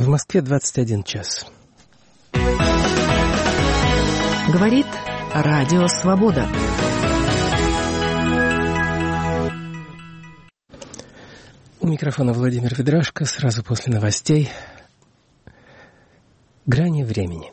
В Москве 21 час. Говорит Радио Свобода. У микрофона Владимир Ведрашко. Сразу после новостей. Грани времени.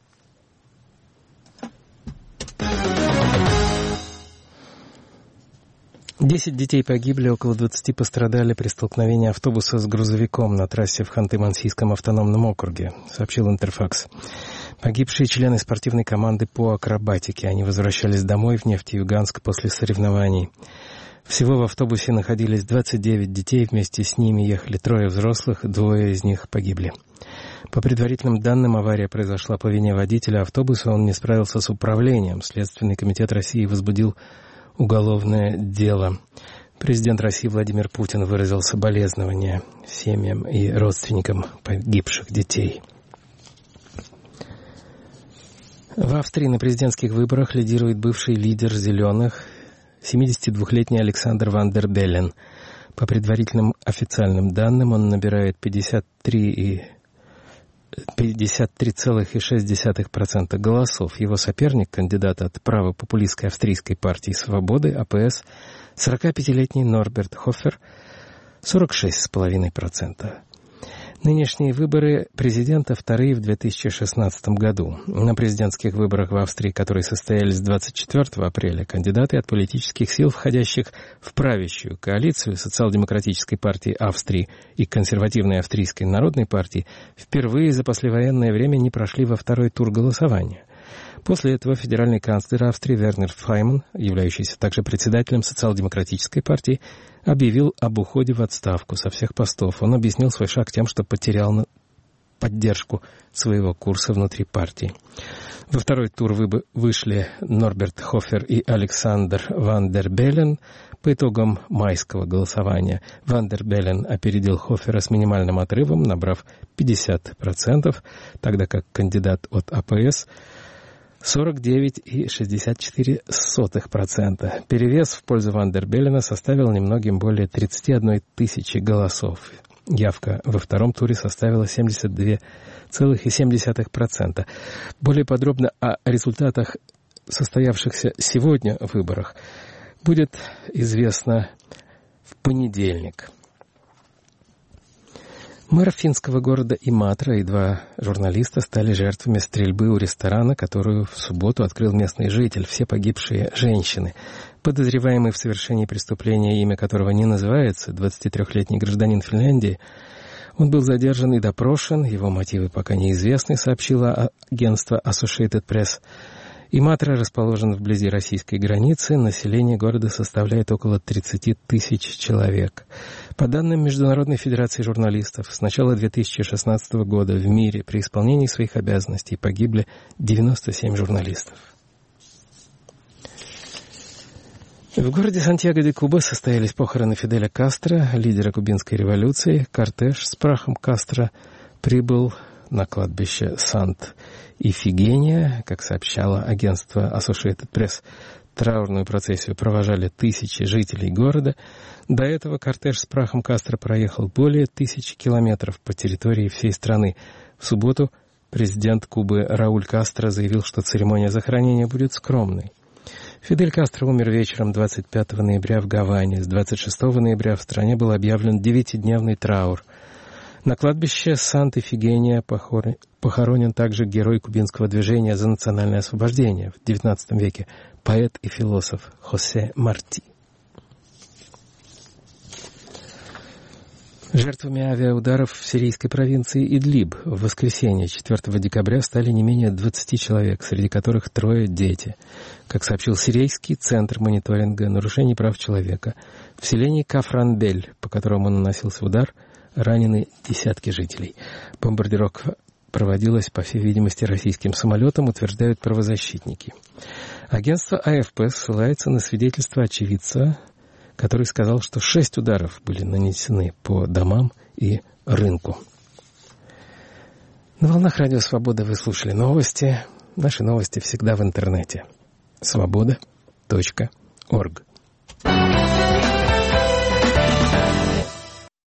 Десять детей погибли, около 20 пострадали при столкновении автобуса с грузовиком на трассе в Ханты-Мансийском автономном округе, сообщил Интерфакс. Погибшие члены спортивной команды по акробатике. Они возвращались домой в Нефтеюганск после соревнований. Всего в автобусе находились 29 детей, вместе с ними ехали 3 взрослых, 2 из них погибли. По предварительным данным, авария произошла по вине водителя автобуса, он не справился с управлением. Следственный комитет России возбудил уголовное дело. Президент России Владимир Путин выразил соболезнования семьям и родственникам погибших детей. В Австрии на президентских выборах лидирует бывший лидер «Зеленых», 72-летний Александр Ван дер Беллен. По предварительным официальным данным он набирает 53,6% голосов. Его соперник, кандидат от правопопулистской австрийской партии «Свободы» АПС, 45-летний Норберт Хофер, 46,5%. Нынешние выборы президента вторые в 2016 году. На президентских выборах в Австрии, которые состоялись 24 апреля, кандидаты от политических сил, входящих в правящую коалицию Социал-демократической партии Австрии и Консервативной австрийской народной партии, впервые за послевоенное время не прошли во второй тур голосования. После этого федеральный канцлер Австрии Вернер Файман, являющийся также председателем Социал-демократической партии, объявил об уходе в отставку со всех постов. Он объяснил свой шаг тем, что потерял поддержку своего курса внутри партии. Во второй тур вышли Норберт Хофер и Александр Ван дер Беллен. По итогам майского голосования Ван дер Беллен опередил Хофера с минимальным отрывом, набрав 50%, тогда как кандидат от АПС 49,64%. Перевес в пользу Ван дер Беллена составил немногим более 31 тысячи голосов. Явка во втором туре составила 72,7%. Более подробно о результатах состоявшихся сегодня выборах будет известно в понедельник. Мэр финского города Иматра и 2 журналиста стали жертвами стрельбы у ресторана, которую в субботу открыл местный житель. Все погибшие женщины. Подозреваемый в совершении преступления, имя которого не называется, 23-летний гражданин Финляндии, он был задержан и допрошен. Его мотивы пока неизвестны, сообщило агентство Associated Press. Иматра расположен вблизи российской границы. Население города составляет около 30 тысяч человек. По данным Международной федерации журналистов, с начала 2016 года в мире при исполнении своих обязанностей погибли 97 журналистов. В городе Сантьяго-де-Куба состоялись похороны Фиделя Кастро, лидера кубинской революции. Кортеж с прахом Кастро прибыл на кладбище Сант-Ифигения, как сообщало агентство Associated Press. Траурную процессию провожали тысячи жителей города. До этого кортеж с прахом Кастро проехал более 1000 километров по территории всей страны. В субботу президент Кубы Рауль Кастро заявил, что церемония захоронения будет скромной. Фидель Кастро умер вечером 25 ноября в Гаване. С 26 ноября в стране был объявлен 9-дневный траур. На кладбище Сант-Ифигения похоронен также герой кубинского движения за национальное освобождение в XIX веке, поэт и философ Хосе Марти. Жертвами авиаударов в сирийской провинции Идлиб в воскресенье 4 декабря стали не менее 20 человек, среди которых 3 дети. Как сообщил Сирийский центр мониторинга нарушений прав человека, в селении Кафранбель, по которому наносился удар, ранены десятки жителей. Бомбардировка проводилась, по всей видимости, российским самолетом, утверждают правозащитники. Агентство АФП ссылается на свидетельство очевидца, который сказал, что 6 ударов были нанесены по домам и рынку. На волнах Радио Свобода вы слушали новости. Наши новости всегда в интернете. Свобода.орг.